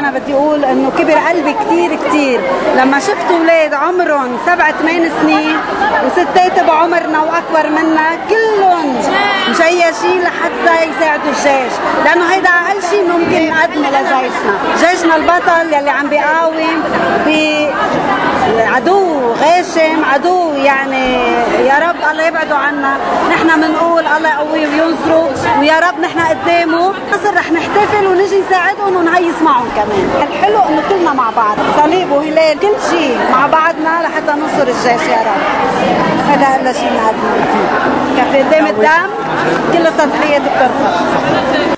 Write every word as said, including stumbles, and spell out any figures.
أنا بدي أقول إنه كبر قلبي كتير كتير لما شفت أولاد عمرهم سبع ثمان سنين وستات بعمرنا وأكبر منا كلهم مجيشين لحتى يساعدوا الجيش، لأنه هيدا أقل شيء ممكن نقدمه لجيشنا. جيشنا البطل يلي عم بيقاوم بعدو غاشم، عدو يعني يا رب الله يبعده عنا. نحن بنقول الله يقويه وينصره، ويا رب نحن قدامه نصر رح نحتفل ونجي نساعدهم ونهيص معهم كمان. الحلو انه كلنا مع بعض، صليب وهلال كل شيء مع بعضنا لحتى ننصر الجيش يا رب. هذا اقل شيء نقدمه. كفي قدام الدم كل التضحيات بترخص.